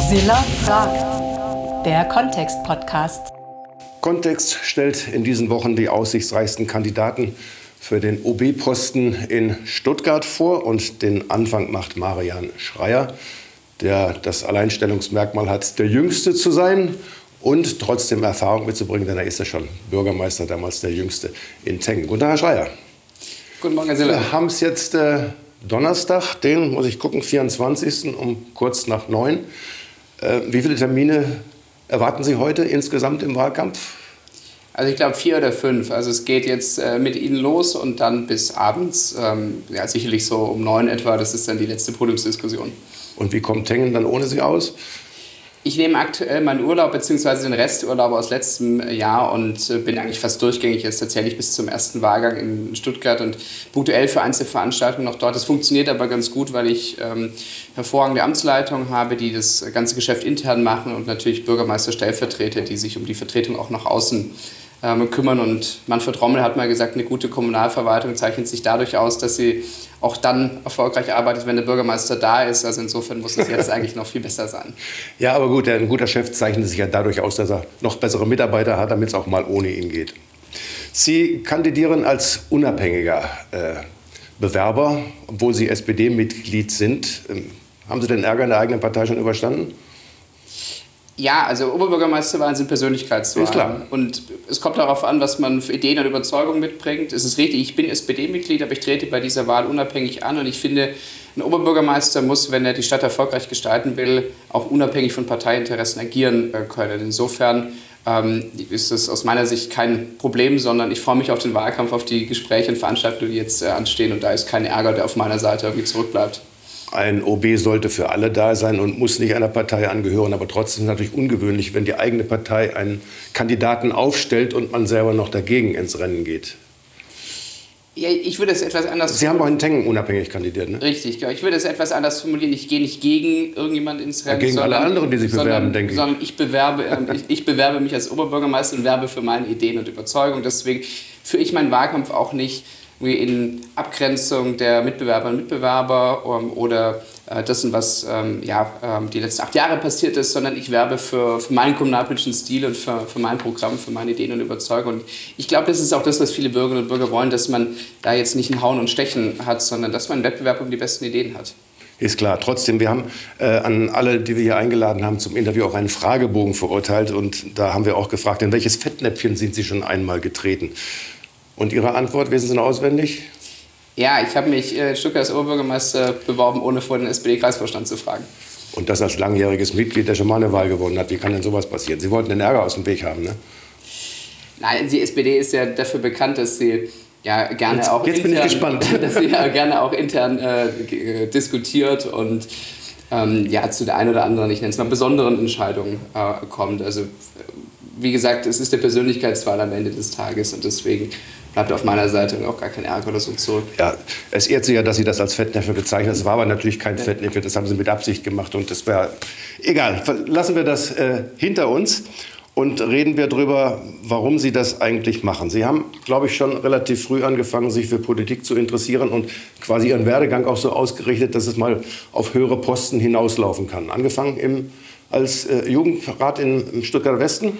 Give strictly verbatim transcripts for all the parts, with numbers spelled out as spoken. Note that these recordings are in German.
Silla fragt, der Kontext-Podcast. Kontext stellt in diesen Wochen die aussichtsreichsten Kandidaten für den O B-Posten in Stuttgart vor. Und den Anfang macht Marian Schreier, der das Alleinstellungsmerkmal hat, der Jüngste zu sein und trotzdem Erfahrung mitzubringen, denn er ist ja schon Bürgermeister, damals der Jüngste in Tengen. Guten Tag, Herr Schreier. Guten Morgen, Herr Silla. Wir haben es jetzt äh, Donnerstag, den, muss ich gucken, vierundzwanzigsten um kurz nach neun. Äh, wie viele Termine erwarten Sie heute insgesamt im Wahlkampf? Also ich glaube vier oder fünf. Also es geht jetzt äh, mit Ihnen los und dann bis abends, ähm, ja sicherlich so um neun etwa, das ist dann die letzte Podiumsdiskussion. Und wie kommt Tengen dann ohne Sie aus? Ich nehme aktuell meinen Urlaub bzw. den Resturlaub aus letztem Jahr und äh, bin eigentlich fast durchgängig jetzt tatsächlich bis zum ersten Wahlgang in Stuttgart und punktuell für Einzelveranstaltungen noch dort. Das funktioniert aber ganz gut, weil ich ähm, hervorragende Amtsleitungen habe, die das ganze Geschäft intern machen und natürlich Bürgermeister-Stellvertreter, die sich um die Vertretung auch nach außen ähm, kümmern. Und Manfred Rommel hat mal gesagt, eine gute Kommunalverwaltung zeichnet sich dadurch aus, dass sie auch dann erfolgreich arbeitet, wenn der Bürgermeister da ist. Also insofern muss es jetzt eigentlich noch viel besser sein. Ja, aber gut, ein guter Chef zeichnet sich ja dadurch aus, dass er noch bessere Mitarbeiter hat, damit es auch mal ohne ihn geht. Sie kandidieren als unabhängiger äh, Bewerber, obwohl Sie S P D-Mitglied sind. Ähm, haben Sie den Ärger in der eigenen Partei schon überstanden? Ja, also Oberbürgermeisterwahlen sind Persönlichkeitswahlen. Ist klar. Und es kommt darauf an, was man für Ideen und Überzeugungen mitbringt. Es ist richtig, ich bin S P D-Mitglied, aber ich trete bei dieser Wahl unabhängig an. Und ich finde, ein Oberbürgermeister muss, wenn er die Stadt erfolgreich gestalten will, auch unabhängig von Parteiinteressen agieren können. Insofern ähm, ist das aus meiner Sicht kein Problem, sondern ich freue mich auf den Wahlkampf, auf die Gespräche und Veranstaltungen, die jetzt äh, anstehen. Und da ist kein Ärger, der auf meiner Seite irgendwie zurückbleibt. Ein O B sollte für alle da sein und muss nicht einer Partei angehören. Aber trotzdem ist es natürlich ungewöhnlich, wenn die eigene Partei einen Kandidaten aufstellt und man selber noch dagegen ins Rennen geht. Ja, ich würde es etwas anders... Sie haben auch in Tengen unabhängig kandidiert, ne? Richtig, ja. Ich würde es etwas anders formulieren. Ich gehe nicht gegen irgendjemanden ins Rennen. Ja, gegen sondern, alle anderen, die sich bewerben, sondern, denke ich. Sondern ich bewerbe, äh, ich, ich bewerbe mich als Oberbürgermeister und werbe für meine Ideen und Überzeugungen. Deswegen führe ich meinen Wahlkampf auch nicht wie in Abgrenzung der Mitbewerber und Mitbewerber um, oder äh, dessen, was ähm, ja, ähm, die letzten acht Jahre passiert ist, sondern ich werbe für, für meinen kommunalpolitischen Stil und für, für mein Programm, für meine Ideen und Überzeugungen. Und ich glaube, das ist auch das, was viele Bürgerinnen und Bürger wollen, dass man da jetzt nicht ein Hauen und Stechen hat, sondern dass man einen Wettbewerb um die besten Ideen hat. Ist klar. Trotzdem, wir haben äh, an alle, die wir hier eingeladen haben, zum Interview auch einen Fragebogen verurteilt. Und da haben wir auch gefragt, in welches Fettnäpfchen sind Sie schon einmal getreten? Und Ihre Antwort, wissen Sie noch auswendig? Ja, ich habe mich äh, Stuttgart als Oberbürgermeister beworben, ohne vor den S P D-Kreisvorstand zu fragen. Und das als langjähriges Mitglied, der schon mal eine Wahl gewonnen hat. Wie kann denn sowas passieren? Sie wollten den Ärger aus dem Weg haben, ne? Nein, die S P D ist ja dafür bekannt, dass sie ja gerne jetzt, auch jetzt intern, bin ich gespannt. dass sie ja gerne auch intern äh, diskutiert und ähm, ja, zu der einen oder anderen, ich nenne es mal, besonderen Entscheidung äh, kommt. Also wie gesagt, es ist der Persönlichkeitswahl am Ende des Tages und deswegen bleibt auf meiner Seite auch gar kein Ärger oder so zurück. Ja, es ehrt Sie ja, dass Sie das als Fettnäpfchen bezeichnen. Das war aber natürlich kein ja. Fettnäpfchen, das haben Sie mit Absicht gemacht. Und das wäre egal. Lassen wir das äh, hinter uns und reden wir darüber, warum Sie das eigentlich machen. Sie haben, glaube ich, schon relativ früh angefangen, sich für Politik zu interessieren und quasi Ihren Werdegang auch so ausgerichtet, dass es mal auf höhere Posten hinauslaufen kann. Angefangen im, als äh, Jugendrat in, im Stuttgarter Westen.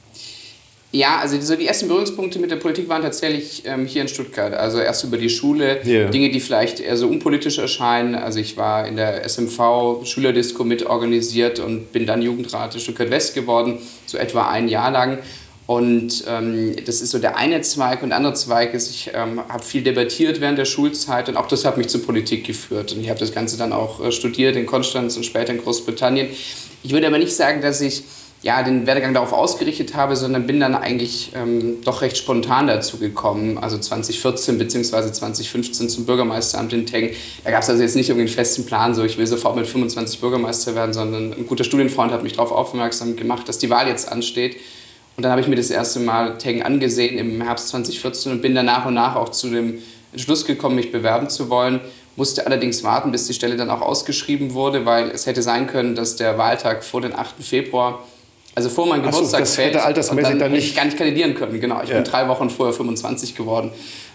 Ja, also so die ersten Berührungspunkte mit der Politik waren tatsächlich ähm, hier in Stuttgart. Also erst über die Schule, yeah. Dinge, die vielleicht eher so unpolitisch erscheinen. Also ich war in der S M V Schülerdisco mitorganisiert und bin dann Jugendrat in Stuttgart West geworden, so etwa ein Jahr lang. Und ähm, das ist so der eine Zweig. Und der andere Zweig ist, ich ähm, habe viel debattiert während der Schulzeit und auch das hat mich zur Politik geführt. Und ich habe das Ganze dann auch äh, studiert in Konstanz und später in Großbritannien. Ich würde aber nicht sagen, dass ich ja, den Werdegang darauf ausgerichtet habe, sondern bin dann eigentlich ähm, doch recht spontan dazu gekommen, also zwanzig vierzehn bzw. zwanzig fünfzehn zum Bürgermeisteramt in Tengen. Da gab es also jetzt nicht irgendwie einen festen Plan, so ich will sofort mit fünfundzwanzig Bürgermeister werden, sondern ein guter Studienfreund hat mich darauf aufmerksam gemacht, dass die Wahl jetzt ansteht. Und dann habe ich mir das erste Mal Tengen angesehen im Herbst zwanzig vierzehn und bin dann nach und nach auch zu dem Entschluss gekommen, mich bewerben zu wollen. Musste allerdings warten, bis die Stelle dann auch ausgeschrieben wurde, weil es hätte sein können, dass der Wahltag vor den achten Februar, also vor meinem Geburtstag, so, das fällt, hätte altersmäßig und dann dann hätte nicht ich gar nicht kandidieren können. Genau, ich ja. bin drei Wochen vorher fünfundzwanzig geworden.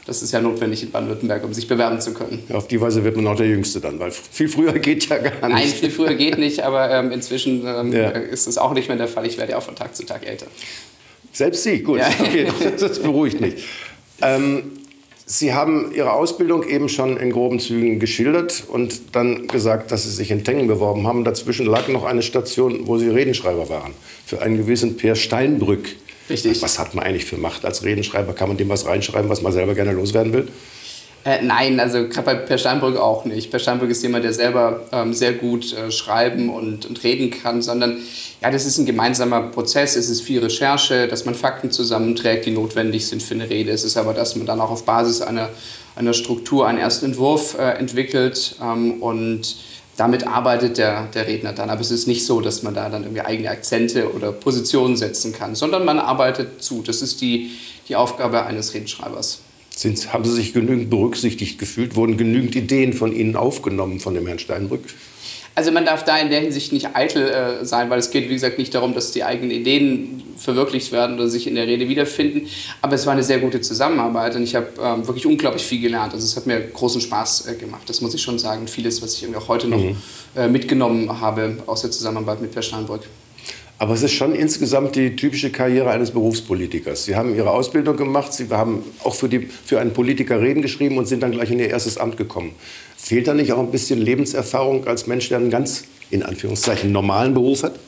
Das ist ja notwendig in Baden-Württemberg, um sich bewerben zu können. Ja, auf die Weise wird man auch der Jüngste dann, weil viel früher geht ja gar nicht. Nein, viel früher geht nicht, aber ähm, inzwischen ähm, ja. ist es auch nicht mehr der Fall. Ich werde ja auch von Tag zu Tag älter. Selbst Sie, gut, ja. Okay, das beruhigt mich. Ähm, Sie haben Ihre Ausbildung eben schon in groben Zügen geschildert und dann gesagt, dass Sie sich in Tengen beworben haben. Dazwischen lag noch eine Station, wo Sie Redenschreiber waren, für einen gewissen Peer Steinbrück. Richtig. Was hat man eigentlich für Macht als Redenschreiber? Kann man dem was reinschreiben, was man selber gerne loswerden will? Äh, nein, also gerade bei Per Steinbrück auch nicht. Per Steinbrück ist jemand, der selber ähm, sehr gut äh, schreiben und, und reden kann, sondern ja, das ist ein gemeinsamer Prozess. Es ist viel Recherche, dass man Fakten zusammenträgt, die notwendig sind für eine Rede. Es ist aber, dass man dann auch auf Basis einer, einer Struktur einen ersten Entwurf äh, entwickelt ähm, und damit arbeitet der, der Redner dann. Aber es ist nicht so, dass man da dann irgendwie eigene Akzente oder Positionen setzen kann, sondern man arbeitet zu. Das ist die, die Aufgabe eines Redenschreibers. Sind, haben Sie sich genügend berücksichtigt gefühlt? Wurden genügend Ideen von Ihnen aufgenommen, von dem Herrn Steinbrück? Also man darf da in der Hinsicht nicht eitel äh, sein, weil es geht, wie gesagt, nicht darum, dass die eigenen Ideen verwirklicht werden oder sich in der Rede wiederfinden. Aber es war eine sehr gute Zusammenarbeit und ich habe ähm, wirklich unglaublich viel gelernt. Also es hat mir großen Spaß äh, gemacht, das muss ich schon sagen. Vieles, was ich irgendwie auch heute noch mhm. äh, mitgenommen habe aus der Zusammenarbeit mit Per Steinbrück. Aber es ist schon insgesamt die typische Karriere eines Berufspolitikers. Sie haben Ihre Ausbildung gemacht, Sie haben auch für, die, für einen Politiker Reden geschrieben und sind dann gleich in Ihr erstes Amt gekommen. Fehlt da nicht auch ein bisschen Lebenserfahrung als Mensch, der einen ganz, in Anführungszeichen, normalen Beruf hat?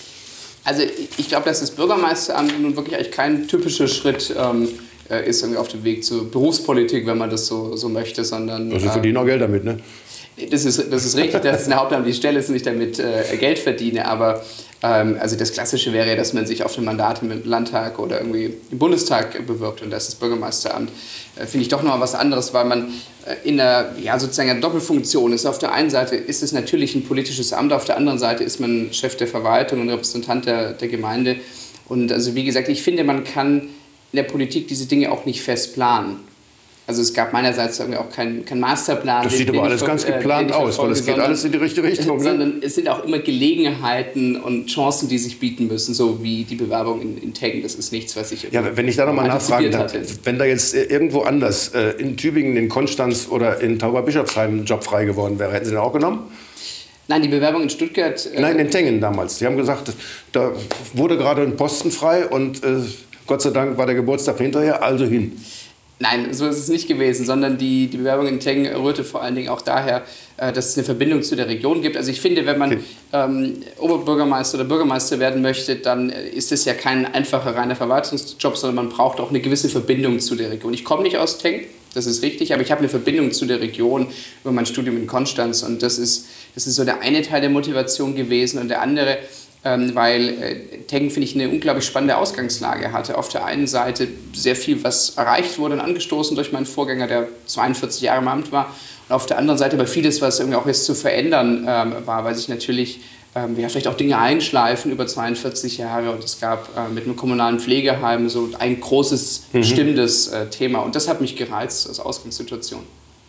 Also ich glaube, dass das Bürgermeisteramt nun wirklich eigentlich kein typischer Schritt ähm, ist irgendwie auf dem Weg zur Berufspolitik, wenn man das so, so möchte, sondern... Also verdienen auch Geld damit, ne? Das ist, das ist richtig, das ist eine hauptamtliche Stelle, dass ich damit äh, Geld verdiene, aber ähm, also das Klassische wäre ja, dass man sich auf ein Mandat im Landtag oder irgendwie im Bundestag bewirbt und das ist das Bürgermeisteramt. Äh, finde ich doch noch mal was anderes, weil man äh, in einer, ja, sozusagen einer Doppelfunktion ist. Auf der einen Seite ist es natürlich ein politisches Amt, auf der anderen Seite ist man Chef der Verwaltung und Repräsentant der, der Gemeinde. Und also wie gesagt, ich finde, man kann in der Politik diese Dinge auch nicht fest planen. Also es gab meinerseits auch keinen kein Masterplan. Das sieht aber alles ganz geplant aus, weil es geht alles in die richtige Richtung. Sondern es sind auch immer Gelegenheiten und Chancen, die sich bieten müssen, so wie die Bewerbung in, in Tengen. Das ist nichts, was ich Ja, wenn ich da nochmal nachfragen darf, wenn da jetzt irgendwo anders, äh, in Tübingen, in Konstanz oder in Tauberbischofsheim ein Job frei geworden wäre, hätten Sie den auch genommen? Nein, die Bewerbung in Stuttgart... Äh Nein, in Tengen damals. Sie haben gesagt, da wurde gerade ein Posten frei und äh, Gott sei Dank war der Geburtstag hinterher, also hin. Nein, so ist es nicht gewesen, sondern die, die Bewerbung in Tengen rührte vor allen Dingen auch daher, äh, dass es eine Verbindung zu der Region gibt. Also ich finde, wenn man ähm, Oberbürgermeister oder Bürgermeister werden möchte, dann ist es ja kein einfacher reiner Verwaltungsjob, sondern man braucht auch eine gewisse Verbindung zu der Region. Ich komme nicht aus Tengen, das ist richtig, aber ich habe eine Verbindung zu der Region über mein Studium in Konstanz und das ist, das ist so der eine Teil der Motivation gewesen und der andere, weil äh, Tengen, finde ich, eine unglaublich spannende Ausgangslage hatte. Auf der einen Seite sehr viel, was erreicht wurde und angestoßen durch meinen Vorgänger, der zweiundvierzig Jahre im Amt war. Und auf der anderen Seite aber vieles, was irgendwie auch jetzt zu verändern ähm, war, weil sich natürlich ähm, ja, vielleicht auch Dinge einschleifen über zweiundvierzig Jahre. Und es gab äh, mit einem kommunalen Pflegeheim so ein großes, mhm. stimmendes äh, Thema. Und das hat mich gereizt als Ausgangssituation.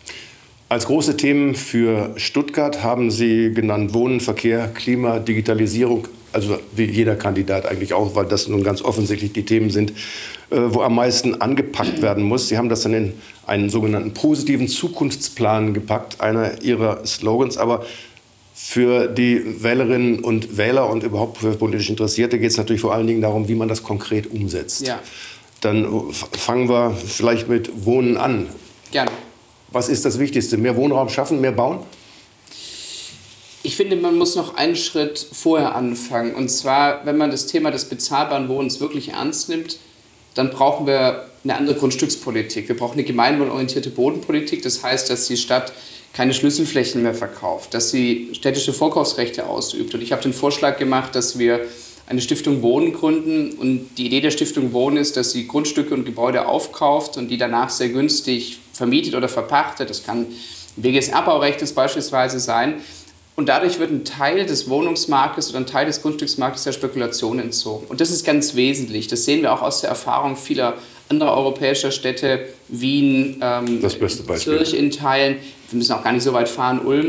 Als große Themen für Stuttgart haben Sie genannt Wohnen, Verkehr, Klima, Digitalisierung. Also wie jeder Kandidat eigentlich auch, weil das nun ganz offensichtlich die Themen sind, wo am meisten angepackt werden muss. Sie haben das dann in einen sogenannten positiven Zukunftsplan gepackt, einer Ihrer Slogans. Aber für die Wählerinnen und Wähler und überhaupt für politisch Interessierte geht es natürlich vor allen Dingen darum, wie man das konkret umsetzt. Ja. Dann fangen wir vielleicht mit Wohnen an. Gerne. Was ist das Wichtigste? Mehr Wohnraum schaffen, mehr bauen? Ich finde, man muss noch einen Schritt vorher anfangen. Und zwar, wenn man das Thema des bezahlbaren Wohnens wirklich ernst nimmt, dann brauchen wir eine andere Grundstückspolitik. Wir brauchen eine gemeinwohlorientierte Bodenpolitik. Das heißt, dass die Stadt keine Schlüsselflächen mehr verkauft, dass sie städtische Vorkaufsrechte ausübt. Und ich habe den Vorschlag gemacht, dass wir eine Stiftung Wohnen gründen. Und die Idee der Stiftung Wohnen ist, dass sie Grundstücke und Gebäude aufkauft und die danach sehr günstig vermietet oder verpachtet. Das kann W G S-Erbbaurecht beispielsweise sein. Und dadurch wird ein Teil des Wohnungsmarktes oder ein Teil des Grundstücksmarktes der Spekulation entzogen. Und das ist ganz wesentlich. Das sehen wir auch aus der Erfahrung vieler anderer europäischer Städte, Wien, ähm, das beste Beispiel. Zürich in Teilen. Wir müssen auch gar nicht so weit fahren, Ulm.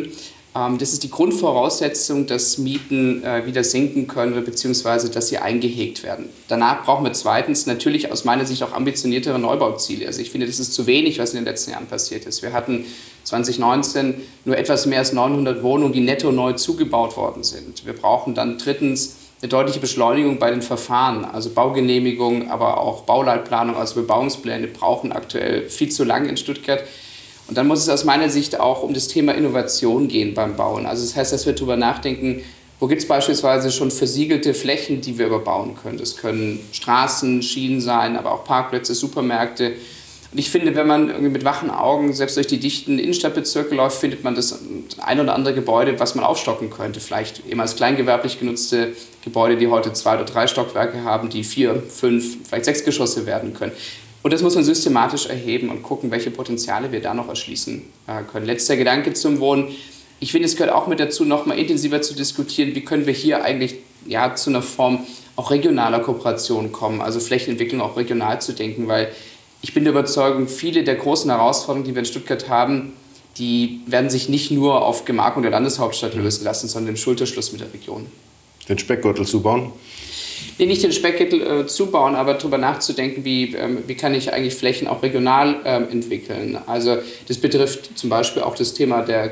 Das ist die Grundvoraussetzung, dass Mieten äh, wieder sinken können beziehungsweise dass sie eingehegt werden. Danach brauchen wir zweitens natürlich aus meiner Sicht auch ambitioniertere Neubauziele. Also ich finde, das ist zu wenig, was in den letzten Jahren passiert ist. Wir hatten zwanzig neunzehn nur etwas mehr als neunhundert Wohnungen, die netto neu zugebaut worden sind. Wir brauchen dann drittens eine deutliche Beschleunigung bei den Verfahren. Also Baugenehmigung, aber auch Bauleitplanung, also Bebauungspläne brauchen aktuell viel zu lange in Stuttgart. Und dann muss es aus meiner Sicht auch um das Thema Innovation gehen beim Bauen. Also das heißt, dass wir darüber nachdenken, wo gibt es beispielsweise schon versiegelte Flächen, die wir überbauen können. Das können Straßen, Schienen sein, aber auch Parkplätze, Supermärkte. Und ich finde, wenn man irgendwie mit wachen Augen selbst durch die dichten Innenstadtbezirke läuft, findet man das ein oder andere Gebäude, was man aufstocken könnte. Vielleicht ehemals kleingewerblich genutzte Gebäude, die heute zwei oder drei Stockwerke haben, die vier, fünf, vielleicht sechs Geschosse werden können. Und das muss man systematisch erheben und gucken, welche Potenziale wir da noch erschließen können. Letzter Gedanke zum Wohnen. Ich finde, es gehört auch mit dazu, noch mal intensiver zu diskutieren, wie können wir hier eigentlich ja, zu einer Form auch regionaler Kooperation kommen, also Flächenentwicklung auch regional zu denken, weil ich bin der Überzeugung, viele der großen Herausforderungen, die wir in Stuttgart haben, die werden sich nicht nur auf Gemarkung der Landeshauptstadt lösen lassen, sondern im Schulterschluss mit der Region. Den Speckgürtel zubauen? Nee, nicht den Speckgürtel äh, zubauen, aber darüber nachzudenken, wie, ähm, wie kann ich eigentlich Flächen auch regional ähm, entwickeln. Also das betrifft zum Beispiel auch das Thema der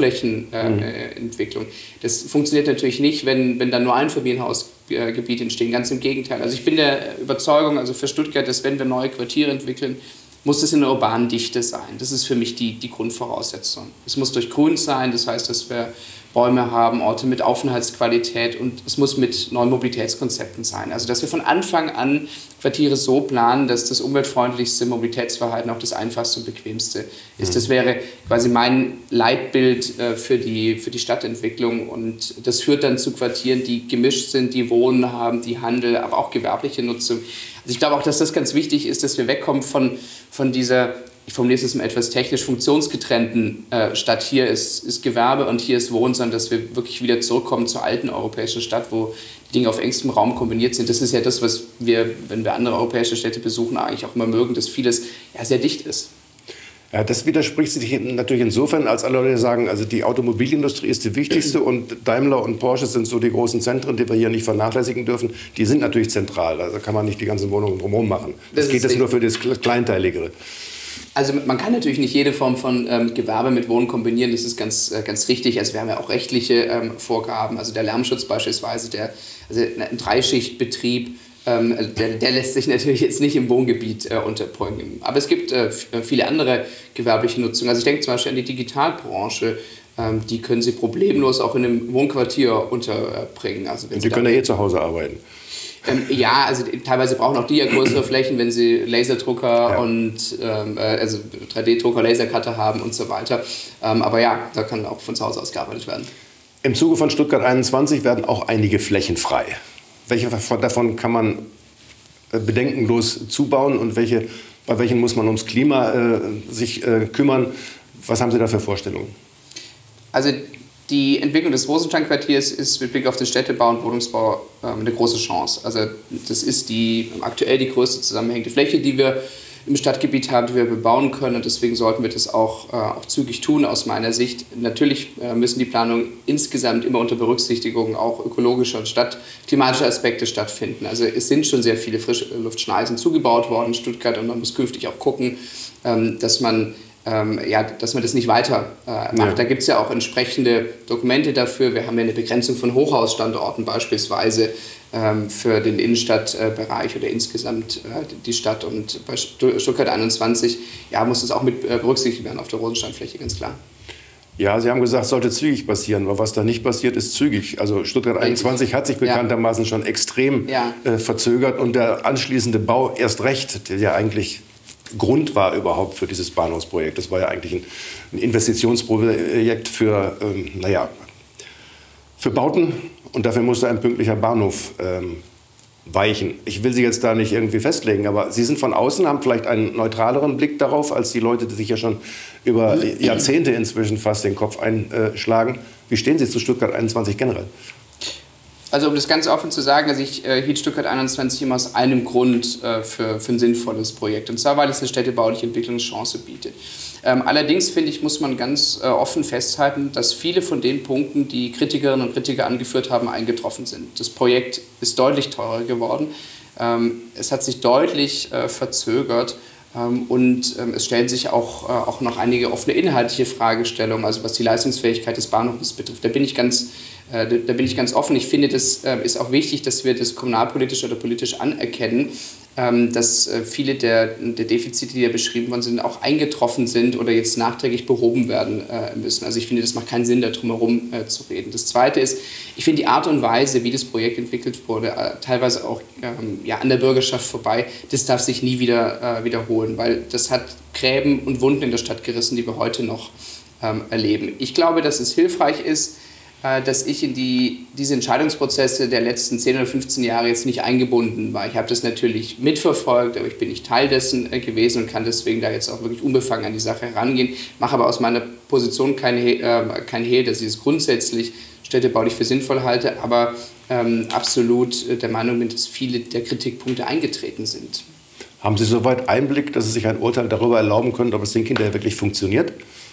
Gewerbeflächenentwicklung. Äh, mhm. Das funktioniert natürlich nicht, wenn, wenn dann nur Einfamilienhausgebiete entstehen, ganz im Gegenteil. Also ich bin der Überzeugung, also für Stuttgart, dass wenn wir neue Quartiere entwickeln, muss es in der urbanen Dichte sein. Das ist für mich die, die Grundvoraussetzung. Es muss durchgrünt sein, das heißt, dass wir Bäume haben, Orte mit Aufenthaltsqualität und es muss mit neuen Mobilitätskonzepten sein. Also dass wir von Anfang an Quartiere so planen, dass das umweltfreundlichste Mobilitätsverhalten auch das einfachste und bequemste ist. Mhm. Das wäre quasi mein Leitbild äh, für, die, für die Stadtentwicklung und das führt dann zu Quartieren, die gemischt sind, die Wohnen haben, die Handel, aber auch gewerbliche Nutzung. Also ich glaube auch, dass das ganz wichtig ist, dass wir wegkommen von, von dieser, ich formuliere es jetzt mal etwas technisch, funktionsgetrennten äh, Stadt. Hier ist, ist Gewerbe und hier ist Wohnen, sondern dass wir wirklich wieder zurückkommen zur alten europäischen Stadt, wo die Dinge auf engstem Raum kombiniert sind. Das ist ja das, was wir, wenn wir andere europäische Städte besuchen, eigentlich auch immer mögen, dass vieles ja, sehr dicht ist. Ja, das widerspricht sich natürlich insofern, als alle Leute sagen, also die Automobilindustrie ist die wichtigste und Daimler und Porsche sind so die großen Zentren, die wir hier nicht vernachlässigen dürfen. Die sind natürlich zentral, also kann man nicht die ganzen Wohnungen drumherum machen. Das, das geht jetzt nur für das Kleinteiligere. Also man kann natürlich nicht jede Form von ähm, Gewerbe mit Wohnen kombinieren, das ist ganz, äh, ganz richtig. Also wir haben ja auch rechtliche ähm, Vorgaben, also der Lärmschutz beispielsweise, der, also ein Dreischichtbetrieb, ähm, der, der lässt sich natürlich jetzt nicht im Wohngebiet äh, unterbringen. Aber es gibt äh, viele andere gewerbliche Nutzungen. Also ich denke zum Beispiel an die Digitalbranche, ähm, die können Sie problemlos auch in einem Wohnquartier unterbringen. Also wenn Und die können ja eh zu Hause arbeiten. Ähm, ja, also teilweise brauchen auch die ja größere Flächen, wenn sie Laserdrucker ja. und ähm, also drei D Drucker, Lasercutter haben und so weiter. Ähm, aber ja, da kann auch von zu Hause aus gearbeitet werden. Im Zuge von Stuttgart einundzwanzig werden auch einige Flächen frei. Welche davon kann man bedenkenlos zubauen und welche, bei welchen muss man ums Klima äh, sich äh, kümmern? Was haben Sie da für Vorstellungen? Also die Entwicklung des Rosenstein-Quartiers ist mit Blick auf den Städtebau und Wohnungsbau äh, eine große Chance. Also das ist die, aktuell die größte zusammenhängende Fläche, die wir im Stadtgebiet haben, die wir bebauen können. Und deswegen sollten wir das auch, äh, auch zügig tun aus meiner Sicht. Natürlich äh, müssen die Planungen insgesamt immer unter Berücksichtigung auch ökologischer und Stadt, klimatischer Aspekte stattfinden. Also es sind schon sehr viele Frischluftschneisen zugebaut worden in Stuttgart und man muss künftig auch gucken, ähm, dass man Ähm, ja, dass man das nicht weiter äh, macht. Ja. Da gibt es ja auch entsprechende Dokumente dafür. Wir haben ja eine Begrenzung von Hochhausstandorten beispielsweise ähm, für den Innenstadtbereich oder insgesamt äh, die Stadt. Und bei Stuttgart einundzwanzig ja, muss das auch mit äh, berücksichtigt werden auf der Rosensteinfläche, ganz klar. Ja, Sie haben gesagt, es sollte zügig passieren, aber was da nicht passiert, ist zügig. Also Stuttgart einundzwanzig hat sich bekanntermaßen ja. schon extrem ja. äh, verzögert und der anschließende Bau erst recht, der ja eigentlich Grund war überhaupt für dieses Bahnhofsprojekt. Das war ja eigentlich ein, ein Investitionsprojekt für, ähm, naja, für Bauten und dafür musste ein pünktlicher Bahnhof ähm, weichen. Ich will Sie jetzt da nicht irgendwie festlegen, aber Sie sind von außen, haben vielleicht einen neutraleren Blick darauf, als die Leute, die sich ja schon über Jahrzehnte inzwischen fast den Kopf einschlagen. Wie stehen Sie zu Stuttgart einundzwanzig generell? Also um das ganz offen zu sagen, also ich äh, hielt Stuttgart einundzwanzig immer aus einem Grund äh, für, für ein sinnvolles Projekt. Und zwar, weil es eine städtebauliche Entwicklungschance bietet. Ähm, allerdings, finde ich, muss man ganz äh, offen festhalten, dass viele von den Punkten, die Kritikerinnen und Kritiker angeführt haben, eingetroffen sind. Das Projekt ist deutlich teurer geworden. Ähm, es hat sich deutlich äh, verzögert. Ähm, und ähm, es stellen sich auch, äh, auch noch einige offene inhaltliche Fragestellungen, also was die Leistungsfähigkeit des Bahnhofes betrifft. Da bin ich ganz, äh, da, da bin ich ganz offen. Ich finde, das äh, ist auch wichtig, dass wir das kommunalpolitisch oder politisch anerkennen, ähm, dass äh, viele der, der Defizite, die ja beschrieben worden sind, auch eingetroffen sind oder jetzt nachträglich behoben werden äh, müssen. Also ich finde, das macht keinen Sinn, da drum herum äh, zu reden. Das Zweite ist, ich finde die Art und Weise, wie das Projekt entwickelt wurde, äh, teilweise auch ähm, ja, an der Bürgerschaft vorbei, das darf sich nie wieder äh, wiederholen, weil das hat Gräben und Wunden in der Stadt gerissen, die wir heute noch ähm, erleben. Ich glaube, dass es hilfreich ist, äh, dass ich in die, diese Entscheidungsprozesse der letzten zehn oder fünfzehn Jahre jetzt nicht eingebunden war. Ich habe das natürlich mitverfolgt, aber ich bin nicht Teil dessen äh, gewesen und kann deswegen da jetzt auch wirklich unbefangen an die Sache herangehen, mache aber aus meiner Position kein, äh, kein Hehl, dass ich es grundsätzlich städtebaulich für sinnvoll halte, aber ähm, absolut äh, der Meinung bin, dass viele der Kritikpunkte eingetreten sind. Haben Sie soweit Einblick, dass Sie sich ein Urteil darüber erlauben können, ob das Ding hinterher wirklich funktioniert?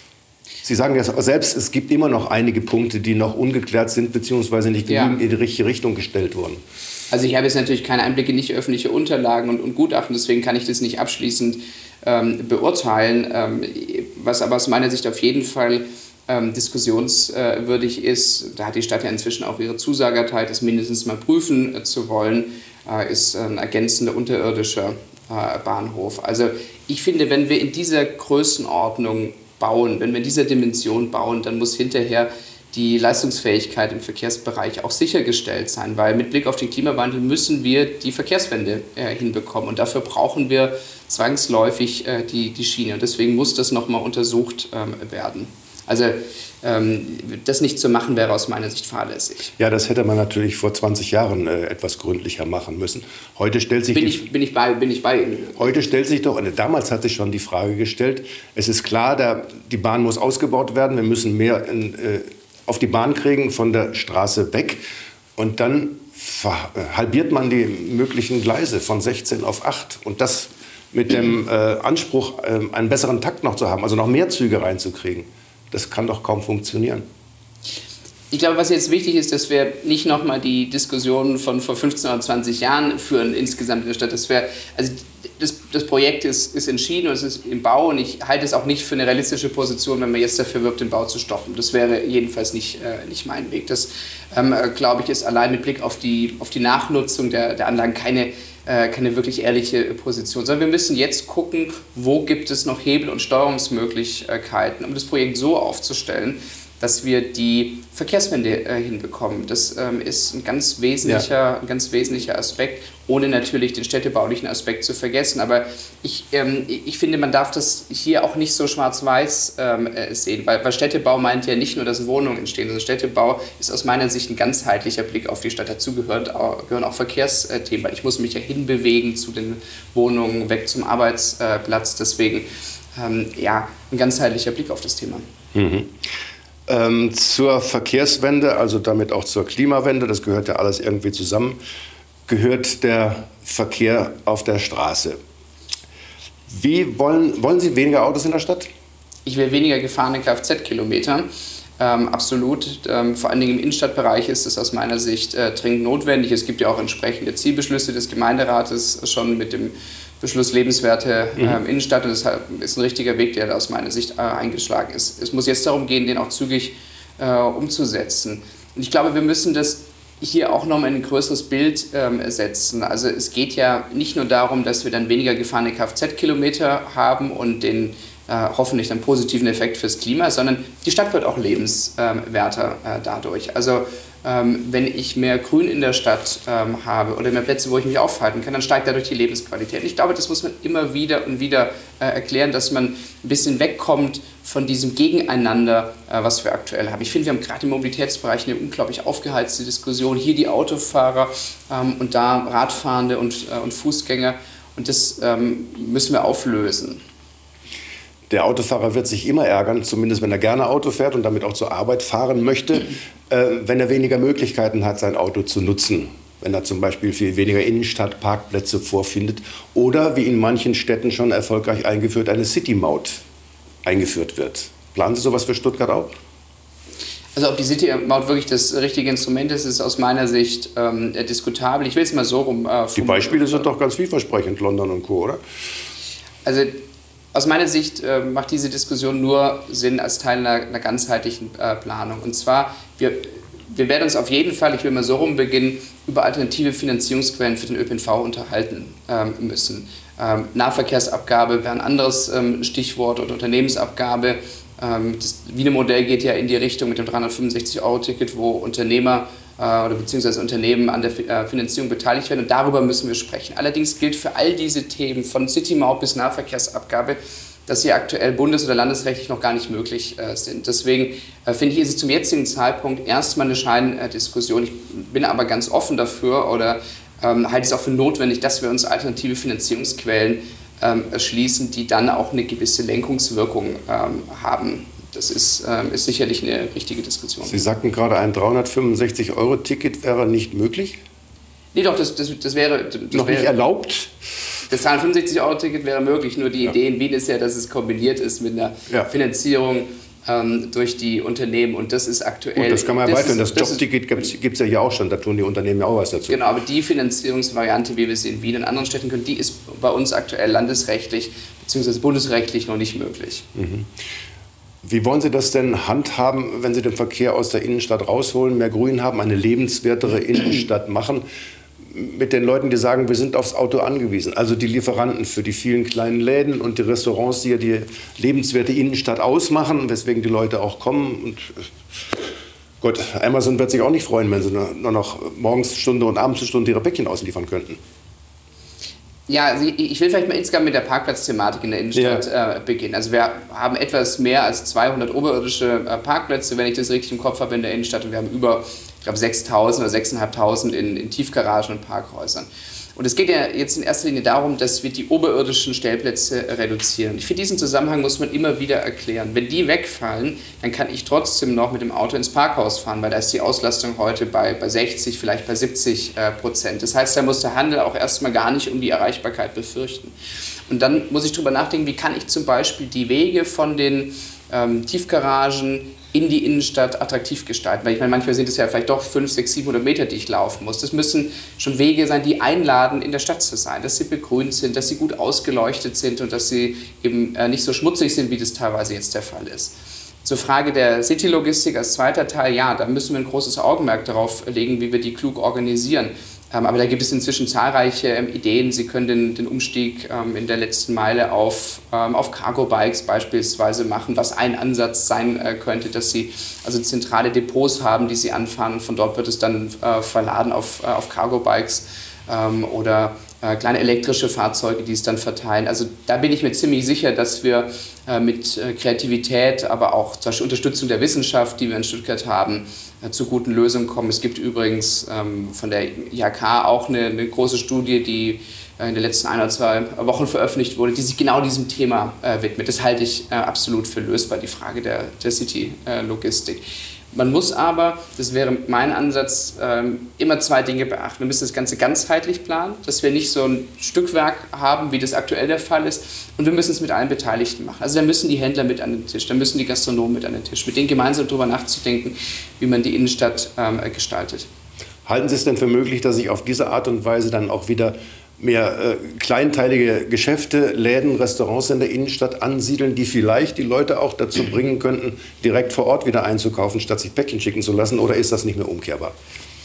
Sie sagen ja selbst, es gibt immer noch einige Punkte, die noch ungeklärt sind bzw. nicht genügend ja. in die richtige Richtung gestellt wurden. Also ich habe jetzt natürlich keine Einblicke in nicht öffentliche Unterlagen und, und Gutachten, deswegen kann ich das nicht abschließend ähm, beurteilen. Ähm, was aber aus meiner Sicht auf jeden Fall ähm, diskussionswürdig ist, da hat die Stadt ja inzwischen auch ihre Zusage erteilt, das mindestens mal prüfen äh, zu wollen, äh, ist ein ergänzender unterirdischer äh, Bahnhof. Also ich finde, wenn wir in dieser Größenordnung bauen, wenn wir in dieser Dimension bauen, dann muss hinterher die Leistungsfähigkeit im Verkehrsbereich auch sichergestellt sein, weil mit Blick auf den Klimawandel müssen wir die Verkehrswende äh, hinbekommen und dafür brauchen wir zwangsläufig äh, die, die Schiene und deswegen muss das nochmal untersucht ähm, werden. Also ähm, das nicht zu machen, wäre aus meiner Sicht fahrlässig. Ja, das hätte man natürlich vor zwanzig Jahren äh, etwas gründlicher machen müssen. Heute stellt sich bin, die, ich, bin, ich bei, bin ich bei Ihnen. Heute stellt sich doch, damals hat sich schon die Frage gestellt, es ist klar, der, die Bahn muss ausgebaut werden, wir müssen mehr in, äh, auf die Bahn kriegen, von der Straße weg. Und dann halbiert man die möglichen Gleise von sechzehn auf acht. Und das mit dem äh, Anspruch, äh, einen besseren Takt noch zu haben, also noch mehr Züge reinzukriegen. Das kann doch kaum funktionieren. Ich glaube, was jetzt wichtig ist, dass wir nicht nochmal die Diskussionen von vor fünfzehn oder zwanzig Jahren führen insgesamt in der Stadt. Das, wär, also das, das Projekt ist, ist entschieden und es ist im Bau und ich halte es auch nicht für eine realistische Position, wenn man jetzt dafür wirbt, den Bau zu stoppen. Das wäre jedenfalls nicht, äh, nicht mein Weg. Das, ähm, glaube ich, ist allein mit Blick auf die, auf die Nachnutzung der, der Anlagen keine keine wirklich ehrliche Position, sondern wir müssen jetzt gucken, wo gibt es noch Hebel- und Steuerungsmöglichkeiten, um das Projekt so aufzustellen, dass wir die Verkehrswende äh, hinbekommen. Das ähm, ist ein ganz wesentlicher, ja. ein ganz wesentlicher Aspekt, ohne natürlich den städtebaulichen Aspekt zu vergessen. Aber ich, ähm, ich finde, man darf das hier auch nicht so schwarz-weiß ähm, sehen, weil, weil Städtebau meint ja nicht nur, dass Wohnungen entstehen, sondern Städtebau ist aus meiner Sicht ein ganzheitlicher Blick auf die Stadt. Dazu gehört auch, gehören auch Verkehrsthemen, weil ich muss mich ja hinbewegen zu den Wohnungen, weg zum Arbeitsplatz. Deswegen ähm, ja, ein ganzheitlicher Blick auf das Thema. Mhm. Ähm, zur Verkehrswende, also damit auch zur Klimawende, das gehört ja alles irgendwie zusammen, gehört der Verkehr auf der Straße. Wie wollen, wollen Sie weniger Autos in der Stadt? Ich will weniger gefahrene Kfz-Kilometer, ähm, absolut. Ähm, vor allen Dingen im Innenstadtbereich ist es aus meiner Sicht äh, dringend notwendig. Es gibt ja auch entsprechende Zielbeschlüsse des Gemeinderates schon mit dem Beschluss lebenswerte äh, mhm. Innenstadt und das ist ein richtiger Weg, der da aus meiner Sicht äh, eingeschlagen ist. Es muss jetzt darum gehen, den auch zügig äh, umzusetzen. Und ich glaube, wir müssen das hier auch nochmal in ein größeres Bild ähm, setzen. Also es geht ja nicht nur darum, dass wir dann weniger gefahrene Kfz-Kilometer haben und den äh, hoffentlich einen positiven Effekt fürs Klima, sondern die Stadt wird auch lebenswerter äh, dadurch. Also Ähm, wenn ich mehr Grün in der Stadt ähm, habe oder mehr Plätze, wo ich mich aufhalten kann, dann steigt dadurch die Lebensqualität. Ich glaube, das muss man immer wieder und wieder äh, erklären, dass man ein bisschen wegkommt von diesem Gegeneinander, äh, was wir aktuell haben. Ich finde, wir haben gerade im Mobilitätsbereich eine unglaublich aufgeheizte Diskussion. Hier die Autofahrer ähm, und da Radfahrende und, äh, und Fußgänger. Und das ähm, müssen wir auflösen. Der Autofahrer wird sich immer ärgern, zumindest wenn er gerne Auto fährt und damit auch zur Arbeit fahren möchte. äh, wenn er weniger Möglichkeiten hat, sein Auto zu nutzen. Wenn er zum Beispiel viel weniger Innenstadtparkplätze vorfindet. Oder, wie in manchen Städten schon erfolgreich eingeführt, eine City-Maut eingeführt wird. Planen Sie sowas für Stuttgart auch? Also ob die City-Maut wirklich das richtige Instrument ist, ist aus meiner Sicht ähm, diskutabel. Ich will es mal so rum äh, Die Beispiele sind doch ganz vielversprechend, London und Co., oder? Also aus meiner Sicht äh, macht diese Diskussion nur Sinn als Teil einer, einer ganzheitlichen äh, Planung. Und zwar, wir, wir werden uns auf jeden Fall, ich will mal so rum beginnen, über alternative Finanzierungsquellen für den Ö P N V unterhalten ähm, müssen. Ähm, Nahverkehrsabgabe wäre ein anderes ähm, Stichwort oder Unternehmensabgabe. Ähm, das Wiener Modell geht ja in die Richtung mit dem dreihundertfünfundsechzig Euro Ticket, wo Unternehmer äh, oder beziehungsweise Unternehmen an der äh, Finanzierung beteiligt werden. Und darüber müssen wir sprechen. Allerdings gilt für all diese Themen, von City-Maut bis Nahverkehrsabgabe, dass sie aktuell bundes- oder landesrechtlich noch gar nicht möglich äh, sind. Deswegen äh, finde ich, ist es zum jetzigen Zeitpunkt erstmal eine Scheindiskussion. Ich bin aber ganz offen dafür oder ähm, halte es auch für notwendig, dass wir uns alternative Finanzierungsquellen ähm, erschließen, die dann auch eine gewisse Lenkungswirkung ähm, haben. Das ist, ähm, ist sicherlich eine richtige Diskussion. Sie sagten gerade, ein dreihundertfünfundsechzig Euro Ticket wäre nicht möglich? Nee, doch, das, das, das wäre... Das noch wäre, nicht erlaubt? Das dreihundertfünfundsechzig Euro Ticket wäre möglich, nur die ja. Idee in Wien ist ja, dass es kombiniert ist mit einer ja. Finanzierung ähm, durch die Unternehmen und das ist aktuell... Gut, das kann man erweitern. Das, das Jobticket ist, gibt es ja hier auch schon, da tun die Unternehmen ja auch was dazu. Genau, aber die Finanzierungsvariante, wie wir sie in Wien und anderen Städten können, die ist bei uns aktuell landesrechtlich bzw. bundesrechtlich noch nicht möglich. Mhm. Wie wollen Sie das denn handhaben, wenn Sie den Verkehr aus der Innenstadt rausholen, mehr Grün haben, eine lebenswertere Innenstadt machen? Mit den Leuten, die sagen, wir sind aufs Auto angewiesen. Also die Lieferanten für die vielen kleinen Läden und die Restaurants, die ja die lebenswerte Innenstadt ausmachen, weswegen die Leute auch kommen. Und Gott, Amazon wird sich auch nicht freuen, wenn sie nur noch Morgensstunde und Abendstunde ihre Päckchen ausliefern könnten. Ja, also ich will vielleicht mal insgesamt mit der Parkplatzthematik in der Innenstadt ja. äh, beginnen. Also wir haben etwas mehr als zweihundert oberirdische äh, Parkplätze, wenn ich das richtig im Kopf habe, in der Innenstadt. Und wir haben über, ich glaube, sechstausend oder sechstausendfünfhundert in, in Tiefgaragen und Parkhäusern. Und es geht ja jetzt in erster Linie darum, dass wir die oberirdischen Stellplätze reduzieren. Ich finde, diesen Zusammenhang muss man immer wieder erklären. Wenn die wegfallen, dann kann ich trotzdem noch mit dem Auto ins Parkhaus fahren, weil da ist die Auslastung heute bei, bei sechzig, vielleicht bei siebzig äh, Prozent. Das heißt, da muss der Handel auch erstmal gar nicht um die Erreichbarkeit befürchten. Und dann muss ich darüber nachdenken, wie kann ich zum Beispiel die Wege von den ähm, Tiefgaragen in die Innenstadt attraktiv gestalten. Weil ich meine, manchmal sind es ja vielleicht doch fünfhundert, sechshundert, siebenhundert Meter, die ich laufen muss. Das müssen schon Wege sein, die einladen, in der Stadt zu sein. Dass sie begrünt sind, dass sie gut ausgeleuchtet sind und dass sie eben nicht so schmutzig sind, wie das teilweise jetzt der Fall ist. Zur Frage der City-Logistik als zweiter Teil, ja, da müssen wir ein großes Augenmerk darauf legen, wie wir die klug organisieren. Aber da gibt es inzwischen zahlreiche ähm, Ideen. Sie können den, den Umstieg ähm, in der letzten Meile auf, ähm, auf Cargo-Bikes beispielsweise machen, was ein Ansatz sein äh, könnte, dass Sie also zentrale Depots haben, die Sie anfahren und von dort wird es dann äh, verladen auf, äh, auf Cargo-Bikes ähm, oder äh, kleine elektrische Fahrzeuge, die es dann verteilen. Also da bin ich mir ziemlich sicher, dass wir äh, mit äh, Kreativität, aber auch zum Beispiel Unterstützung der Wissenschaft, die wir in Stuttgart haben, zu guten Lösungen kommen. Es gibt übrigens ähm, von der I H K auch eine, eine große Studie, die äh, in den letzten ein oder zwei Wochen veröffentlicht wurde, die sich genau diesem Thema äh, widmet. Das halte ich äh, absolut für lösbar, die Frage der, der City-Logistik. Man muss aber, das wäre mein Ansatz, ähm, immer zwei Dinge beachten. Wir müssen das Ganze ganzheitlich planen, dass wir nicht so ein Stückwerk haben, wie das aktuell der Fall ist. Und wir müssen es mit allen Beteiligten machen. Also da müssen die Händler mit an den Tisch, da müssen die Gastronomen mit an den Tisch, mit denen gemeinsam darüber nachzudenken, wie man die Innenstadt ähm, gestaltet. Halten Sie es denn für möglich, dass sich auf diese Art und Weise dann auch wieder mehr äh, kleinteilige Geschäfte, Läden, Restaurants in der Innenstadt ansiedeln, die vielleicht die Leute auch dazu bringen könnten, direkt vor Ort wieder einzukaufen, statt sich Päckchen schicken zu lassen? Oder ist das nicht mehr umkehrbar?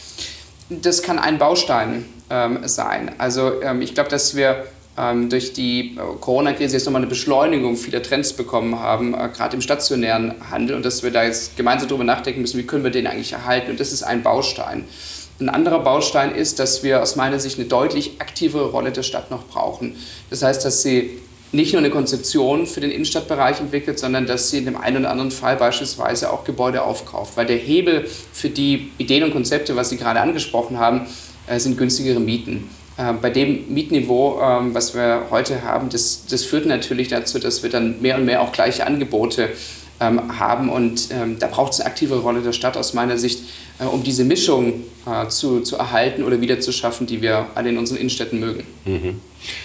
Das kann ein Baustein ähm, sein. Also ähm, ich glaube, dass wir ähm, durch die äh, Corona-Krise jetzt nochmal eine Beschleunigung vieler Trends bekommen haben, äh, gerade im stationären Handel. Und dass wir da jetzt gemeinsam darüber nachdenken müssen, wie können wir den eigentlich erhalten. Und das ist ein Baustein. Ein anderer Baustein ist, dass wir aus meiner Sicht eine deutlich aktivere Rolle der Stadt noch brauchen. Das heißt, dass sie nicht nur eine Konzeption für den Innenstadtbereich entwickelt, sondern dass sie in dem einen oder anderen Fall beispielsweise auch Gebäude aufkauft. Weil der Hebel für die Ideen und Konzepte, was Sie gerade angesprochen haben, sind günstigere Mieten. Bei dem Mietniveau, was wir heute haben, das, das führt natürlich dazu, dass wir dann mehr und mehr auch gleiche Angebote ähm, haben. Und ähm, da braucht es eine aktive Rolle der Stadt aus meiner Sicht, äh, um diese Mischung äh, zu, zu erhalten oder wieder zu schaffen, die wir alle in unseren Innenstädten mögen. Mhm.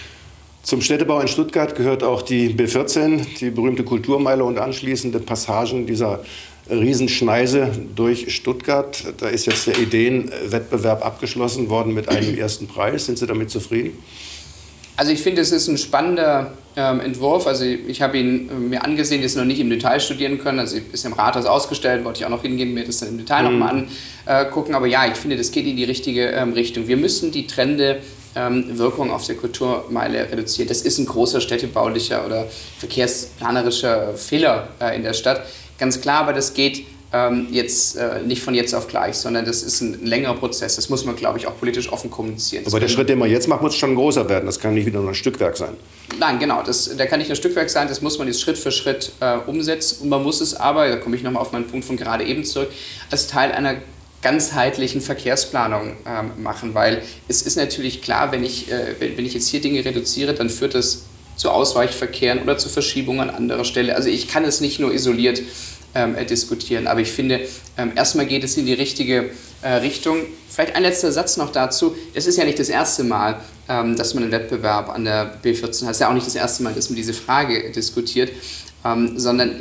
Zum Städtebau in Stuttgart gehört auch die B vierzehn, die berühmte Kulturmeile und anschließende Passagen dieser Riesenschneise durch Stuttgart. Da ist jetzt der Ideenwettbewerb abgeschlossen worden mit einem ersten Preis. Sind Sie damit zufrieden? Also ich finde, es ist ein spannender ähm, Entwurf. Also ich habe ihn äh, mir angesehen, jetzt noch nicht im Detail studieren können. Also ist im Rathaus ausgestellt, wollte ich auch noch hingehen, mir das dann im Detail mhm. nochmal angucken. Aber ja, ich finde, das geht in die richtige ähm, Richtung. Wir müssen die Trende ähm, Wirkung auf der Kulturmeile reduzieren. Das ist ein großer städtebaulicher oder verkehrsplanerischer Fehler äh, in der Stadt. Ganz klar, aber das geht ähm, jetzt äh, nicht von jetzt auf gleich, sondern das ist ein längerer Prozess. Das muss man, glaube ich, auch politisch offen kommunizieren. Das aber der Schritt, den man jetzt macht, muss schon größer werden. Das kann nicht wieder nur ein Stückwerk sein. Nein, genau. Das, der kann nicht ein Stückwerk sein. Das muss man jetzt Schritt für Schritt äh, umsetzen. Und man muss es aber, da komme ich nochmal auf meinen Punkt von gerade eben zurück, als Teil einer ganzheitlichen Verkehrsplanung ähm, machen. Weil es ist natürlich klar, wenn ich, äh, wenn ich jetzt hier Dinge reduziere, dann führt das zu Ausweichverkehren oder zu Verschiebungen an anderer Stelle. Also ich kann es nicht nur isoliert ähm, diskutieren, aber ich finde, ähm, erstmal geht es in die richtige äh, Richtung. Vielleicht ein letzter Satz noch dazu. Es ist ja nicht das erste Mal, ähm, dass man einen Wettbewerb an der B vierzehn hat. Es ist ja auch nicht das erste Mal, dass man diese Frage diskutiert, ähm, sondern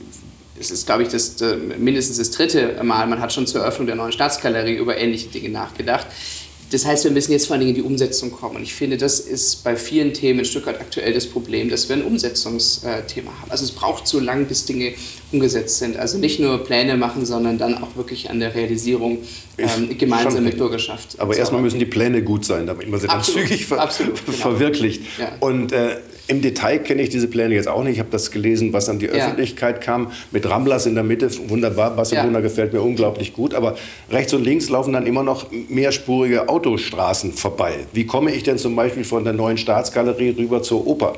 es ist, glaube ich, das, äh, mindestens das dritte Mal. Man hat schon zur Eröffnung der neuen Staatsgalerie über ähnliche Dinge nachgedacht. Das heißt, wir müssen jetzt vor allen Dingen in die Umsetzung kommen. Und ich finde, das ist bei vielen Themen in Stuttgart aktuell das Problem, dass wir ein Umsetzungsthema haben. Also es braucht so lange, bis Dinge umgesetzt sind. Also nicht nur Pläne machen, sondern dann auch wirklich an der Realisierung ähm, gemeinsam mit Bürgerschaft. Aber erstmal müssen die Pläne gut sein, damit man sie dann absolut, zügig ver absolut, genau. verwirklicht. Ja. Und äh, im Detail kenne ich diese Pläne jetzt auch nicht. Ich habe das gelesen, was an die ja. Öffentlichkeit kam, mit Ramblers in der Mitte. Wunderbar, Barcelona ja. gefällt mir unglaublich gut. Aber rechts und links laufen dann immer noch mehrspurige Autostraßen vorbei. Wie komme ich denn zum Beispiel von der neuen Staatsgalerie rüber zur Oper?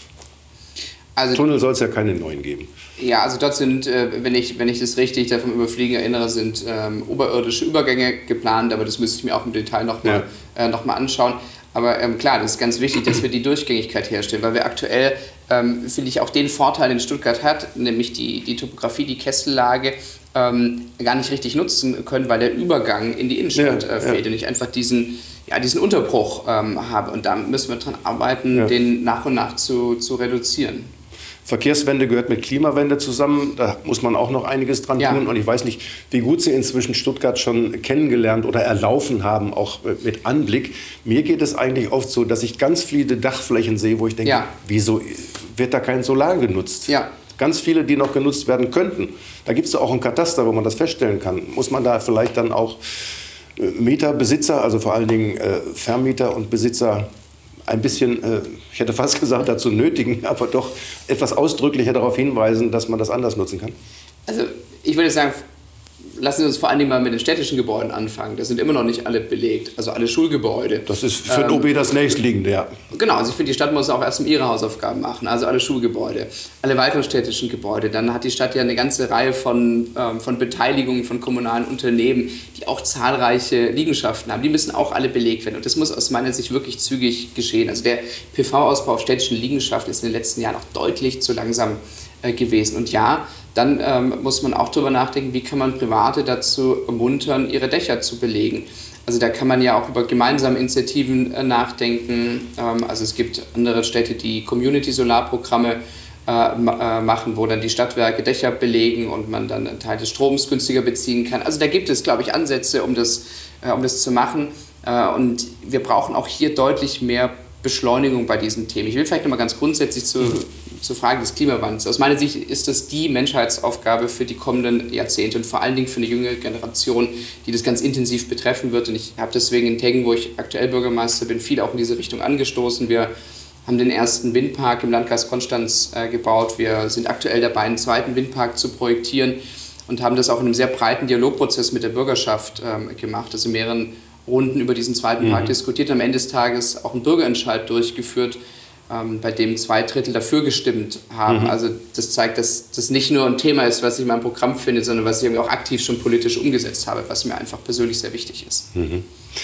Also, Tunnel soll es ja keine neuen geben. Ja, also dort sind, äh, wenn, ich, wenn ich das richtig davon Überfliegen erinnere, sind ähm, oberirdische Übergänge geplant. Aber das müsste ich mir auch im Detail noch mal, ja. äh, noch mal anschauen. Aber ähm, klar, das ist ganz wichtig, dass wir die Durchgängigkeit herstellen, weil wir aktuell, ähm, finde ich, auch den Vorteil, den Stuttgart hat, nämlich die, die Topografie, die Kessellage, ähm, gar nicht richtig nutzen können, weil der Übergang in die Innenstadt ja, äh, fehlt ja. und ich einfach diesen, ja, diesen Unterbruch ähm, habe. Und da müssen wir dran arbeiten, ja. den nach und nach zu, zu reduzieren. Verkehrswende gehört mit Klimawende zusammen, da muss man auch noch einiges dran ja. tun. Und ich weiß nicht, wie gut Sie inzwischen Stuttgart schon kennengelernt oder erlaufen haben, auch mit Anblick. Mir geht es eigentlich oft so, dass ich ganz viele Dachflächen sehe, wo ich denke, ja. wieso wird da kein Solar genutzt? Ja. Ganz viele, die noch genutzt werden könnten. Da gibt es auch ein Kataster, wo man das feststellen kann. Muss man da vielleicht dann auch Mieterbesitzer, also vor allen Dingen äh, Vermieter und Besitzer, ein bisschen, äh, ich hätte fast gesagt, dazu nötigen, aber doch etwas ausdrücklicher darauf hinweisen, dass man das anders nutzen kann? Also ich würde sagen, lassen Sie uns vor allen Dingen mal mit den städtischen Gebäuden anfangen. Da sind immer noch nicht alle belegt, also alle Schulgebäude. Das ist für den ähm, O B das nächstliegende, ja. Genau, also ich finde, die Stadt muss auch erst ihre Hausaufgaben machen, also alle Schulgebäude, alle weiteren städtischen Gebäude. Dann hat die Stadt ja eine ganze Reihe von, ähm, von Beteiligungen von kommunalen Unternehmen, die auch zahlreiche Liegenschaften haben. Die müssen auch alle belegt werden und das muss aus meiner Sicht wirklich zügig geschehen. Also der P V-Ausbau auf städtischen Liegenschaften ist in den letzten Jahren auch deutlich zu langsam äh, gewesen. Und ja, dann ähm, muss man auch darüber nachdenken, wie kann man Private dazu ermuntern, ihre Dächer zu belegen. Also da kann man ja auch über gemeinsame Initiativen äh, nachdenken. Ähm, also es gibt andere Städte, die Community-Solarprogramme äh, ma äh, machen, wo dann die Stadtwerke Dächer belegen und man dann einen Teil des Stroms günstiger beziehen kann. Also da gibt es, glaube ich, Ansätze, um das, äh, um das zu machen. Äh, und wir brauchen auch hier deutlich mehr Beschleunigung bei diesen Themen. Ich will vielleicht noch mal ganz grundsätzlich zu, zur Frage des Klimawandels. Aus meiner Sicht ist das die Menschheitsaufgabe für die kommenden Jahrzehnte und vor allen Dingen für eine junge Generation, die das ganz intensiv betreffen wird. Und ich habe deswegen in Teggen, wo ich aktuell Bürgermeister bin, viel auch in diese Richtung angestoßen. Wir haben den ersten Windpark im Landkreis Konstanz äh, gebaut. Wir sind aktuell dabei, einen zweiten Windpark zu projektieren und haben das auch in einem sehr breiten Dialogprozess mit der Bürgerschaft ähm, gemacht, also in mehreren Runden über diesen zweiten mhm. Park diskutiert und am Ende des Tages auch einen Bürgerentscheid durchgeführt, ähm, bei dem zwei Drittel dafür gestimmt haben. Mhm. Also das zeigt, dass das nicht nur ein Thema ist, was ich in meinem Programm finde, sondern was ich auch aktiv schon politisch umgesetzt habe, was mir einfach persönlich sehr wichtig ist. Mhm.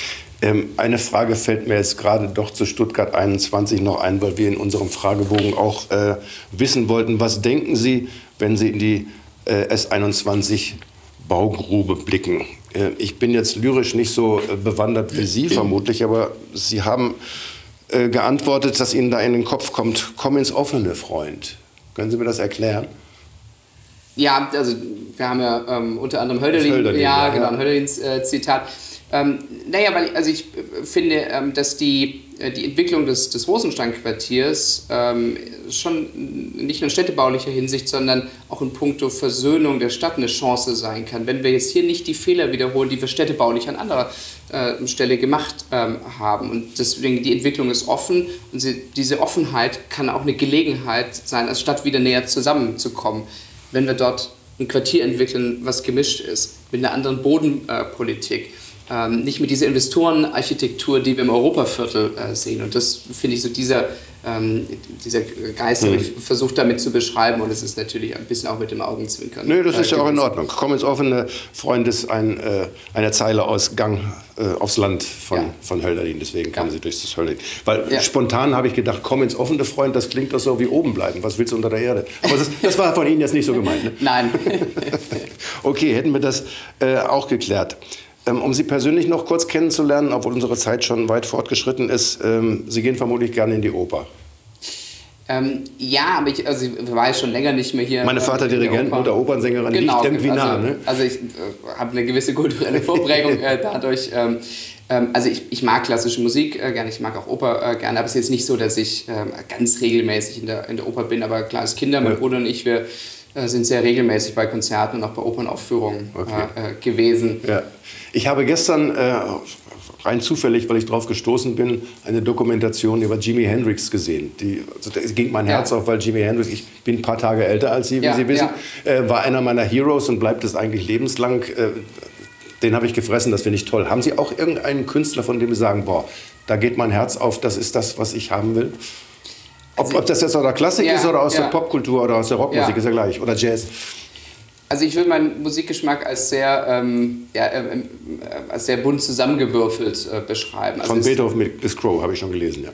Ähm, eine Frage fällt mir jetzt gerade doch zu Stuttgart einundzwanzig noch ein, weil wir in unserem Fragebogen auch äh, wissen wollten, was denken Sie, wenn Sie in die äh, S einundzwanzig Baugrube blicken? Äh, ich bin jetzt lyrisch nicht so äh, bewandert wie Sie vermutlich, aber Sie haben äh, geantwortet, dass Ihnen da in den Kopf kommt, komm ins Offene, Freund. Können Sie mir das erklären? Ja, also wir haben ja ähm, unter anderem Hölderlin, Hölderlin ja, ja, genau, ja. ein Hölderlins äh, Zitat. Ähm, naja, weil ich, also ich finde, ähm, dass die, äh, die Entwicklung des, des Rosenstein-Quartiers ähm, schon nicht nur in städtebaulicher Hinsicht, sondern auch in puncto Versöhnung der Stadt eine Chance sein kann. Wenn wir jetzt hier nicht die Fehler wiederholen, die wir städtebaulich an anderer äh, Stelle gemacht ähm, haben. Und deswegen, die Entwicklung ist offen und sie, diese Offenheit kann auch eine Gelegenheit sein, als Stadt wieder näher zusammenzukommen. Wenn wir dort ein Quartier entwickeln, was gemischt ist, mit einer anderen Bodenpolitik, äh, ähm, nicht mit dieser Investorenarchitektur, die wir im Europaviertel äh, sehen. Und das finde ich so dieser, ähm, dieser Geist, mhm. ich versuche damit zu beschreiben, und es ist natürlich ein bisschen auch mit dem Augenzwinkern. Nö, das äh, ist ja auch in gewesen. Ordnung. Komm ins Offene, Freund ist ein, äh, eine Zeile aus Gang äh, aufs Land von, Ja. von Hölderlin, deswegen kamen Ja. sie durch das Hölderlin. Weil Ja. spontan habe ich gedacht, komm ins Offene, Freund, das klingt doch so wie oben bleiben, was willst du unter der Erde? Aber das, das war von Ihnen jetzt nicht so gemeint, ne? Nein. Okay, hätten wir das äh, auch geklärt. Ähm, um Sie persönlich noch kurz kennenzulernen, obwohl unsere Zeit schon weit fortgeschritten ist, ähm, Sie gehen vermutlich gerne in die Oper. Ähm, ja, aber ich, also ich war ja schon länger nicht mehr hier. Meine Vater Dirigent, Mutter Opernsängerin, Genau, liegt irgendwie also, nah. Ne? Also ich äh, habe eine gewisse kulturelle Vorprägung äh, dadurch. Ähm, ähm, also ich, ich mag klassische Musik äh, gerne, ich mag auch Oper äh, gerne, aber es ist jetzt nicht so, dass ich äh, ganz regelmäßig in der, in der Oper bin. Aber klar, als Kinder, mein Ja. Bruder und ich, wir äh, sind sehr regelmäßig bei Konzerten und auch bei Opernaufführungen Okay. äh, äh, gewesen. Ja. Ich habe gestern, äh, rein zufällig, weil ich drauf gestoßen bin, eine Dokumentation über Jimi Hendrix gesehen. Die, also da ging mein Herz Ja. auf, weil Jimi Hendrix, ich bin ein paar Tage älter als Sie, wie Ja, Sie wissen, ja. äh, war einer meiner Heroes und bleibt es eigentlich lebenslang. Äh, den habe ich gefressen, das finde ich toll. Haben Sie auch irgendeinen Künstler, von dem Sie sagen, boah, da geht mein Herz auf, das ist das, was ich haben will? Ob, Also, ob das jetzt aus der Klassik ja, ist oder aus ja. der Popkultur oder aus der Rockmusik, Ja. ist ja gleich. Oder Jazz. Also ich würde meinen Musikgeschmack als sehr, ähm, ja, ähm, äh, als sehr bunt zusammengewürfelt äh, beschreiben. Also Von es- Beethoven bis Crow habe ich schon gelesen, ja.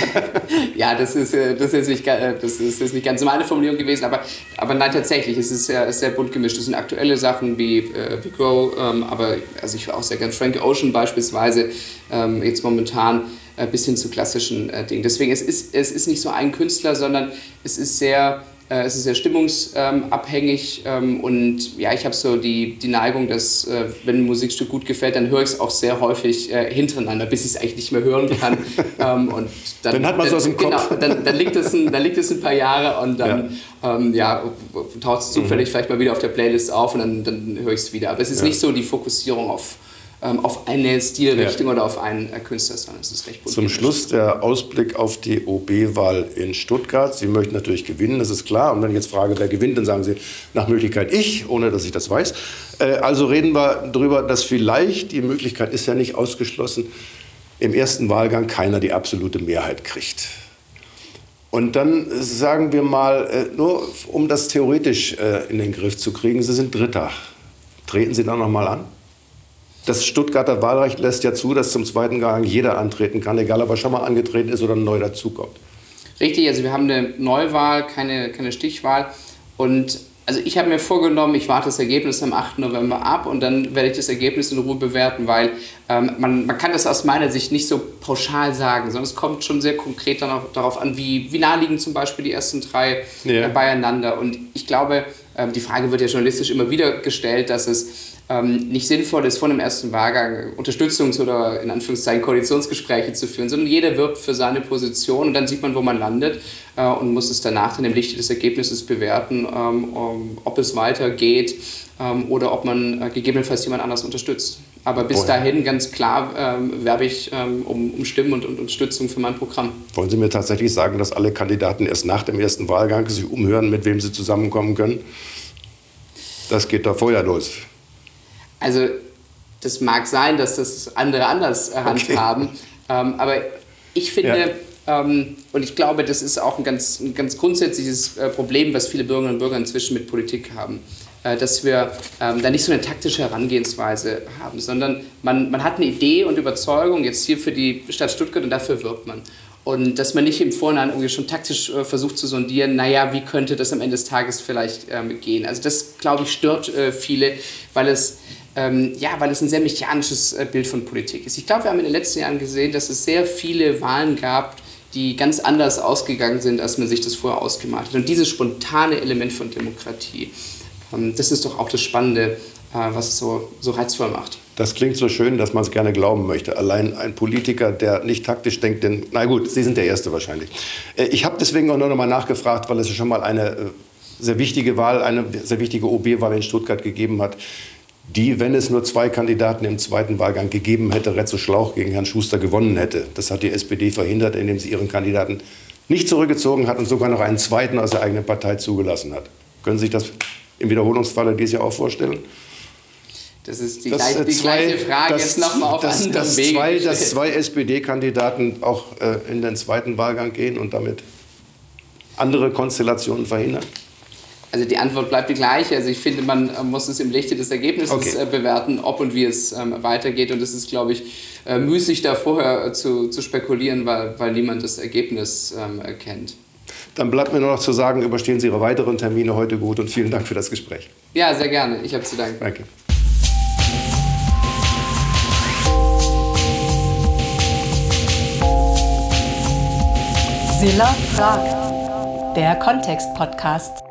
Ja, das ist, äh, das, ist nicht, ga- äh, das ist jetzt nicht ganz so meine Formulierung gewesen, aber, aber nein, tatsächlich, es ist sehr, sehr bunt gemischt. Es sind aktuelle Sachen wie, äh, wie Grow, ähm, aber also ich höre auch sehr gern Frank Ocean beispielsweise, ähm, jetzt momentan äh, bis hin zu klassischen äh, Dingen. Deswegen, es ist, es ist nicht so ein Künstler, sondern es ist sehr... Äh, Es ist sehr stimmungsabhängig ähm, und ja, ich habe so die, die Neigung, dass äh, wenn ein Musikstück gut gefällt, dann höre ich es auch sehr häufig äh, hintereinander, bis ich es eigentlich nicht mehr hören kann. ähm, und dann, Dann hat man's aus dem Kopf. Genau, dann, dann, liegt es ein, dann liegt es ein paar Jahre und dann ja. Ähm, ja, taucht es zufällig mhm. vielleicht mal wieder auf der Playlist auf und dann, dann höre ich es wieder. Aber es ist Ja. nicht so die Fokussierung auf, ähm, auf eine Stilrichtung ja. oder auf einen äh, Künstler, sondern es ist recht bunt Zum gemischt. Schluss der Ausblick auf die O B-Wahl in Stuttgart. Sie möchten natürlich gewinnen, das ist klar. Und wenn ich jetzt frage, wer gewinnt, dann sagen Sie nach Möglichkeit ich, ohne dass ich das weiß. Äh, also reden wir darüber, dass vielleicht, die Möglichkeit ist ja nicht ausgeschlossen, im ersten Wahlgang keiner die absolute Mehrheit kriegt. Und dann sagen wir mal, äh, nur um das theoretisch äh, in den Griff zu kriegen, Sie sind Dritter. Treten Sie dann noch mal an? Das Stuttgarter Wahlrecht lässt ja zu, dass zum zweiten Wahlgang jeder antreten kann, egal ob er schon mal angetreten ist oder neu dazukommt. Richtig, also wir haben eine Neuwahl, keine, keine Stichwahl. Und also ich habe mir vorgenommen, ich warte das Ergebnis am achten November ab und dann werde ich das Ergebnis in Ruhe bewerten, weil ähm, man, man kann das aus meiner Sicht nicht so pauschal sagen, sondern es kommt schon sehr konkret dann auch darauf an, wie, wie nah liegen zum Beispiel die ersten drei Ja. äh, beieinander. Und ich glaube, ähm, die Frage wird ja journalistisch immer wieder gestellt, dass es ähm, nicht sinnvoll ist, vor dem ersten Wahlgang Unterstützungs- oder in Anführungszeichen Koalitionsgespräche zu führen, sondern jeder wirbt für seine Position und dann sieht man, wo man landet äh, und muss es danach dann im Lichte des Ergebnisses bewerten, ähm, um, ob es weitergeht ähm, oder ob man äh, gegebenenfalls jemand anders unterstützt. Aber bis Oh ja. dahin ganz klar ähm, werbe ich ähm, um, um Stimmen und, und Unterstützung für mein Programm. Wollen Sie mir tatsächlich sagen, dass alle Kandidaten erst nach dem ersten Wahlgang sich umhören, mit wem sie zusammenkommen können? Das geht doch vorher los. Also das mag sein, dass das andere anders äh, handhaben, ähm, aber ich finde, Ja. Ähm, und ich glaube, das ist auch ein ganz, ein ganz grundsätzliches äh, Problem, was viele Bürgerinnen und Bürger inzwischen mit Politik haben. Äh, dass wir ähm, da nicht so eine taktische Herangehensweise haben, sondern man, man hat eine Idee und Überzeugung jetzt hier für die Stadt Stuttgart und dafür wirbt man. Und dass man nicht im Vorhinein irgendwie schon taktisch äh, versucht zu sondieren, naja, wie könnte das am Ende des Tages vielleicht ähm, gehen. Also das, glaube ich, stört äh, viele, weil es, ähm, ja, weil es ein sehr mechanisches äh, Bild von Politik ist. Ich glaube, wir haben in den letzten Jahren gesehen, dass es sehr viele Wahlen gab, die ganz anders ausgegangen sind, als man sich das vorher ausgemalt hat. Und dieses spontane Element von Demokratie, ähm, das ist doch auch das Spannende, äh, was es so, so reizvoll macht. Das klingt so schön, dass man es gerne glauben möchte. Allein ein Politiker, der nicht taktisch denkt, denn, na gut, Sie sind der Erste wahrscheinlich. Ich habe deswegen auch noch mal nachgefragt, weil es schon mal eine sehr wichtige Wahl, eine sehr wichtige O B-Wahl in Stuttgart gegeben hat, die, wenn es nur zwei Kandidaten im zweiten Wahlgang gegeben hätte, Retzo Schlauch gegen Herrn Schuster gewonnen hätte. Das hat die S P D verhindert, indem sie ihren Kandidaten nicht zurückgezogen hat und sogar noch einen zweiten aus der eigenen Partei zugelassen hat. Können Sie sich das im Wiederholungsfalle dieses Jahr auch vorstellen? Das ist die, das, gleich, die zwei, gleiche Frage das, jetzt nochmal auf das, anderen das Wegen zwei, gestellt. Dass zwei S P D-Kandidaten auch äh, in den zweiten Wahlgang gehen und damit andere Konstellationen verhindern? Also die Antwort bleibt die gleiche. Also ich finde, man muss es im Lichte des Ergebnisses okay. äh, bewerten, ob und wie es ähm, weitergeht. Und es ist, glaube ich, äh, müßig, da vorher äh, zu, zu spekulieren, weil, weil niemand das Ergebnis ähm, kennt. Dann bleibt mir nur noch zu sagen, überstehen Sie Ihre weiteren Termine heute gut und vielen Dank für das Gespräch. Ja, sehr gerne. Ich habe zu danken. Danke. Silla fragt, der Kontext-Podcast.